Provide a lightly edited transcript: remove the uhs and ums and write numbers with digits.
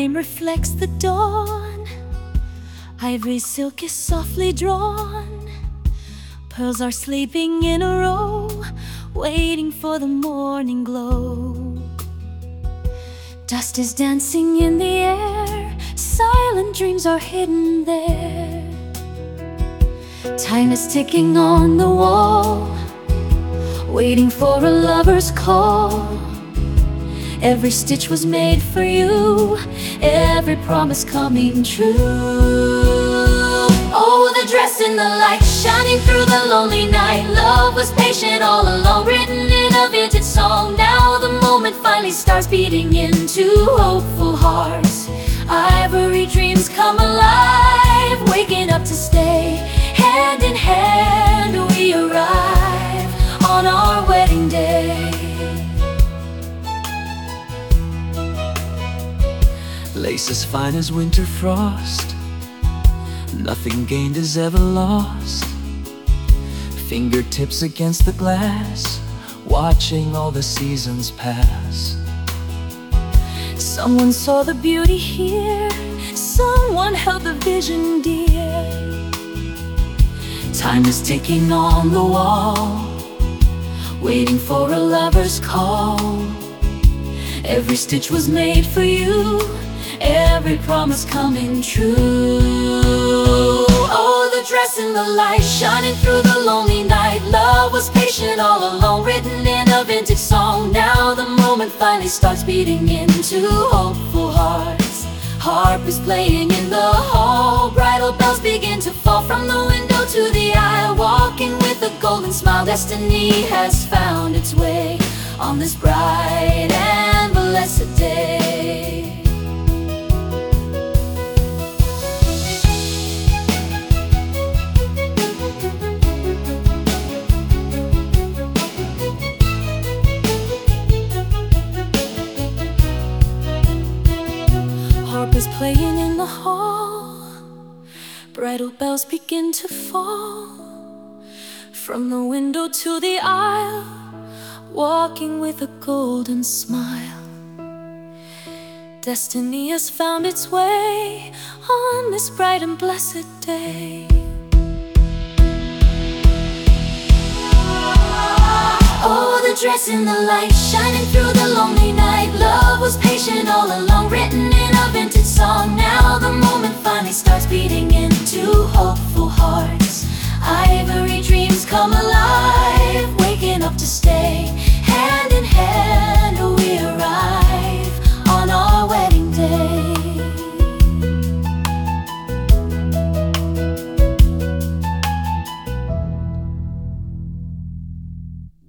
frame reflects the dawn. Ivory silk is softly drawn. Pearls are sleeping in a row, waiting for the morning glow. Dust is dancing in the air, silent dreams are hidden there. Time is ticking on the wall, waiting for a lover's call. Every stitch was made for you, every promise coming true. Oh, the dress in the light, shining through the lonely night. Love was patient all along, written in a vintage song. Now the moment finally starts beating into hopeful hearts. Ivory dreams come alive, waking up to stay. Hand in hand we arrive on our wedding day. Lace as fine as winter frost, nothing gained is ever lost. Fingertips against the glass, watching all the seasons pass. Someone saw the beauty here, someone held the vision dear. Time is ticking on the wall, waiting for a lover's call. Every stitch was made for you, every promise coming true. Oh, the dress in the light, shining through the lonely night. Love was patient all along, written in a vintage song. Now the moment finally starts beating into hopeful hearts. Harp is playing in the hall, bridal bells begin to fall from the window to the aisle. Walking with a golden smile, destiny has found its way on this bright and blessed day. Harp is playing in the hall, bridal bells begin to fall from the window to the aisle, walking with a golden smile. Destiny has found its way on this bright and blessed day. Oh, the dress in the light, shining through the lonely night. Love was patient all along, written in a vintage song. Now the moment finally starts beating into hopeful hearts. Ivory dreams come alive, waking up to stay.